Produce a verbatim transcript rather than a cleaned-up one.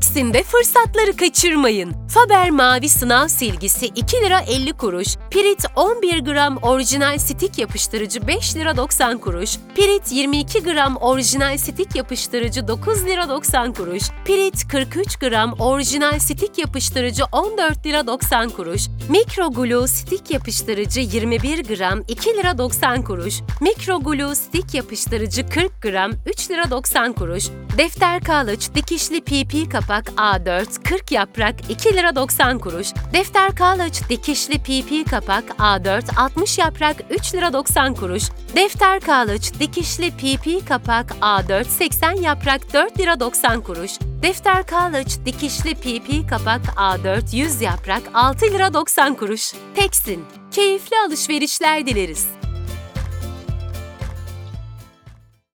Teksin'de fırsatları kaçırmayın. Faber mavi sınav silgisi iki lira elli kuruş, Pirit on bir gram orijinal stik yapıştırıcı beş lira doksan kuruş, Pirit yirmi iki gram orijinal stik yapıştırıcı dokuz lira doksan kuruş, Pirit kırk üç gram orijinal stik yapıştırıcı on dört lira doksan kuruş, Mikro Glue stik yapıştırıcı yirmi bir gram iki lira doksan kuruş, Mikro Glue stik yapıştırıcı kırk gram üç lira doksan kuruş, Defter kağıt dikişli P P kapak A dört kırk yaprak iki lira doksan kuruş, Defter kağıt dikişli P P kapak A dört altmış yaprak üç lira doksan kuruş, Defter kağıt dikişli P P kapak A dört seksen yaprak dört lira doksan kuruş, Defter kağıt dikişli P P kapak A dört yüz yaprak altı lira doksan kuruş. Teksin, keyifli alışverişler dileriz.